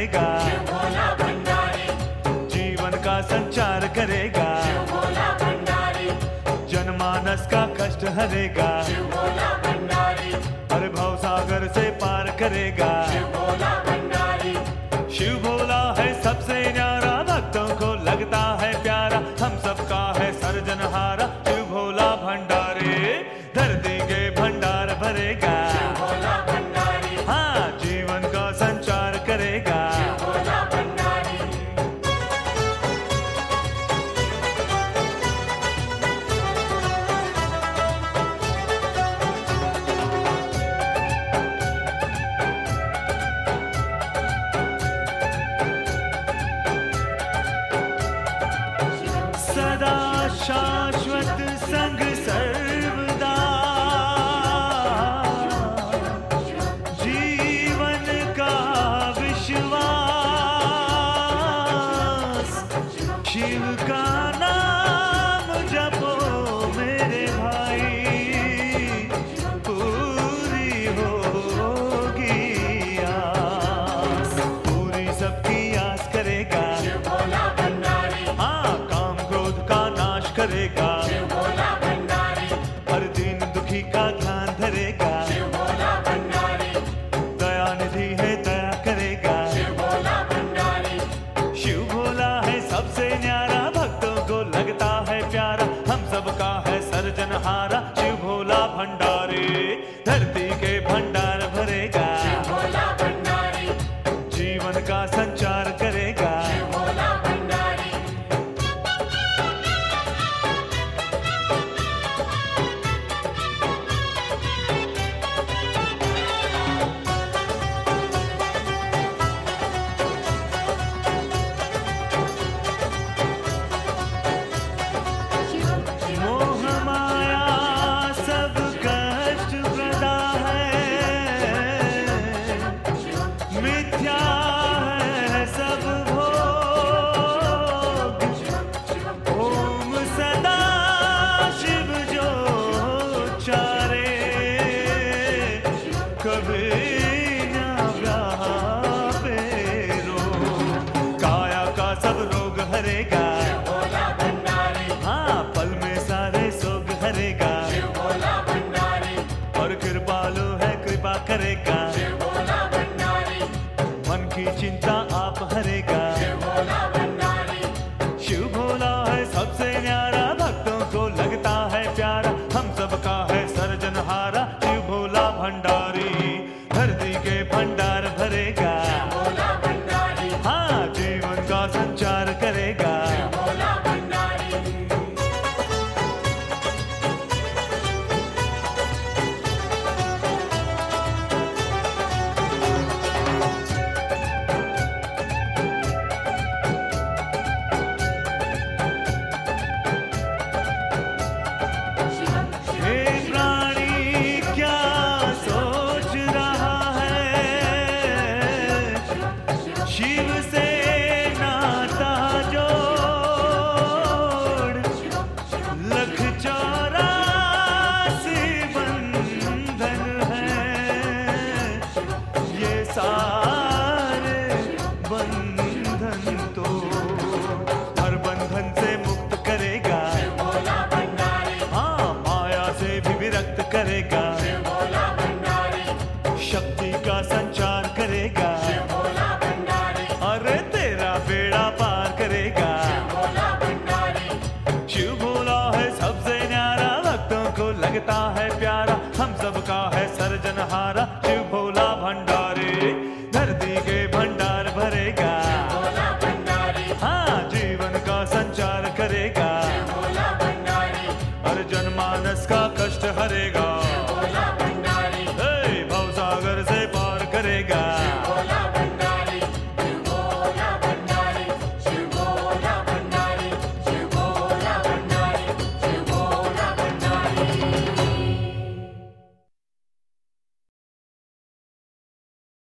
भरेगा, जीवन का संचार करेगा, जनमानस का कष्ट हरेगा, हर भव सागर से पार करेगा। शिव भोला है सबसे न्यारा, भक्तों को लगता है प्यारा, हम सबका है सर्जनहारा। शिव भोला भंडारी धरती के भंडार भरेगा, हाँ जीवन का संचार करेगा। सदा शाश्वत संग सर्वदा, जीवन का विश्वास, शिव का नाम जपो मेरे भाई, पूरी होगी आस, पूरी सबकी आस करेगा, हाँ काम क्रोध का नाश करेगा, हर दिन दुखी का ध्यान धरेगा, दया निधि है दया करेगा। शिव भोला है सबसे न्यारा, भक्तों को लगता है प्यारा, हम सबका है सर्जनहारा। शिव भोला भंडारी धरती के भंडार भरेगा, जीवन का संचार करेगा। मोह माया सब कष्ट प्रदा है, मिथ्या है सब भोग, ओम सदा शिव जो चारे, कभी न व्यापे रोग, काया का सब रोग हरेगा, हाँ पल में सारे सोग हरेगा, और कृपालु है कृपा करेगा, मन की चिंता आप हरेगा। शिव भोला है सबसे न्यारा, भक्तों को लगता है प्यारा, हम सबका है सर्जनहारा। शिव भोला भंडारी धरती के भंडार भरेगा, हाँ जीवन का संचार करेगा। हे प्राणी क्या सोच रहा है, शिव से नाता जोड़, लख 84 बंधन है, ये सारे बंधन तो हर बंधन से मुक्त करेगा, हाँ माया से भी विरक्त करेगा, शक्ति का संचार करेगा, अरे तेरा बेड़ा पार करेगा। शिव भोला है सबसे न्यारा, भक्तों को लगता है प्यारा, हम सबका है सर्जनहारा। शिव भोला भंडारी धरती के भंडार भरेगा, हाँ जीवन का संचार करेगा, हर जनमानस का कष्ट हरेगा।